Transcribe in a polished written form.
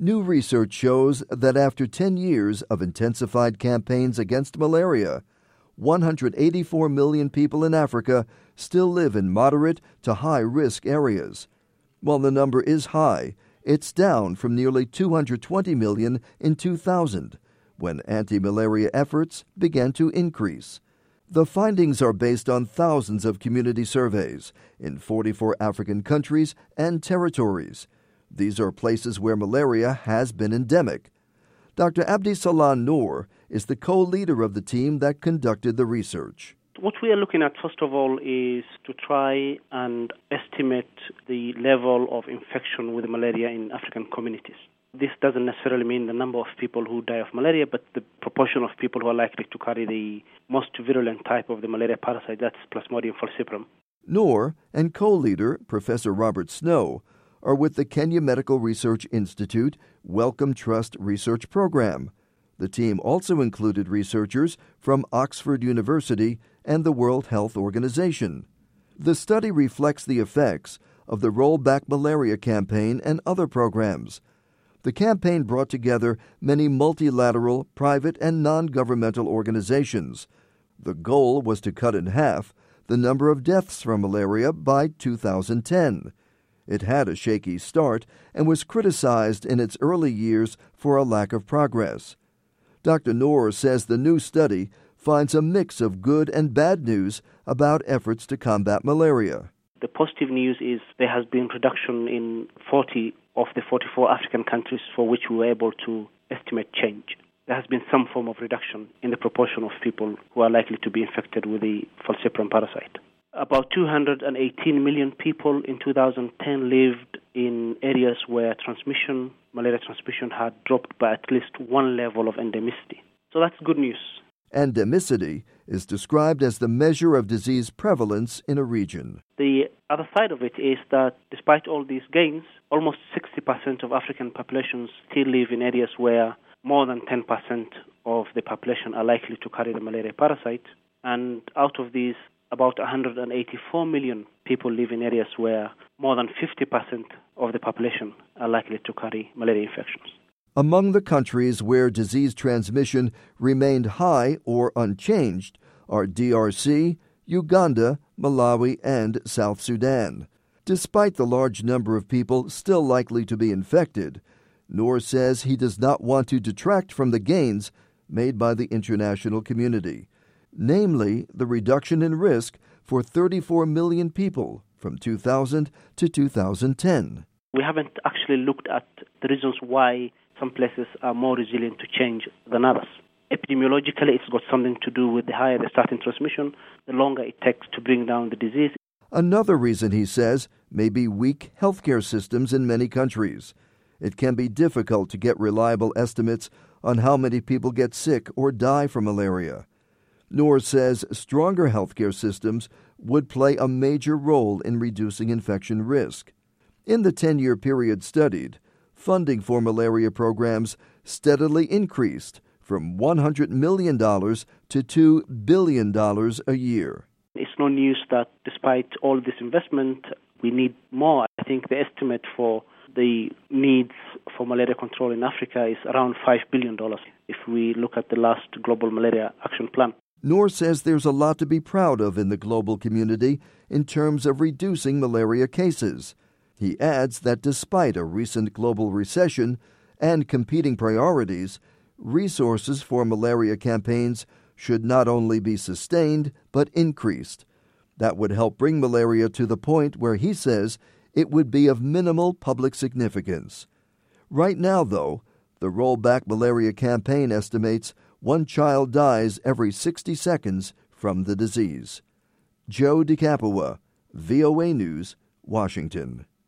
New research shows that after 10 years of intensified campaigns against malaria, 184 million people in Africa still live in moderate to high-risk areas. While the number is high, it's down from nearly 220 million in 2000, when anti-malaria efforts began to increase. The findings are based on thousands of community surveys in 44 African countries and territories. These are places where malaria has been endemic. Dr. Abdisalan Noor is the co-leader of the team that conducted the research. What we are looking at, first of all, is to try and estimate the level of infection with malaria in African communities. This doesn't necessarily mean the number of people who die of malaria, but the proportion of people who are likely to carry the most virulent type of the malaria parasite, that's Plasmodium falciparum. Noor and co-leader Professor Robert Snow are with the Kenya Medical Research Institute Wellcome Trust Research Program. The team also included researchers from Oxford University and the World Health Organization. The study reflects the effects of the Roll Back Malaria campaign and other programs. The campaign brought together many multilateral, private, and non-governmental organizations. The goal was to cut in half the number of deaths from malaria by 2010. It had a shaky start and was criticized in its early years for a lack of progress. Dr. Noor says the new study finds a mix of good and bad news about efforts to combat malaria. The positive news is there has been reduction in 40 of the 44 African countries for which we were able to estimate change. There has been some form of reduction in the proportion of people who are likely to be infected with the falciparum parasite. About 218 million people in 2010 lived in areas where malaria transmission had dropped by at least one level of endemicity. So that's good news. Endemicity is described as the measure of disease prevalence in a region. The other side of it is that despite all these gains, almost 60% of African populations still live in areas where more than 10% of the population are likely to carry the malaria parasite. And out of these, about 184 million people live in areas where more than 50% of the population are likely to carry malaria infections. Among the countries where disease transmission remained high or unchanged are DRC, Uganda, Malawi, and South Sudan. Despite the large number of people still likely to be infected, Noor says he does not want to detract from the gains made by the international community, namely the reduction in risk for 34 million people from 2000 to 2010. We haven't actually looked at the reasons why some places are more resilient to change than others. Epidemiologically, it's got something to do with the higher the starting transmission, the longer it takes to bring down the disease. Another reason, he says, may be weak healthcare systems in many countries. It can be difficult to get reliable estimates on how many people get sick or die from malaria. Noor says stronger healthcare systems would play a major role in reducing infection risk. In the 10-year period studied, funding for malaria programs steadily increased from $100 million to $2 billion a year. It's no news that despite all this investment, we need more. I think the estimate for the needs for malaria control in Africa is around $5 billion if we look at the last Global Malaria Action Plan. Noor says there's a lot to be proud of in the global community in terms of reducing malaria cases. He adds that despite a recent global recession and competing priorities, resources for malaria campaigns should not only be sustained but increased. That would help bring malaria to the point where he says it would be of minimal public significance. Right now, though, the Roll Back Malaria campaign estimates one child dies every 60 seconds from the disease. Joe DeCapua, VOA News, Washington.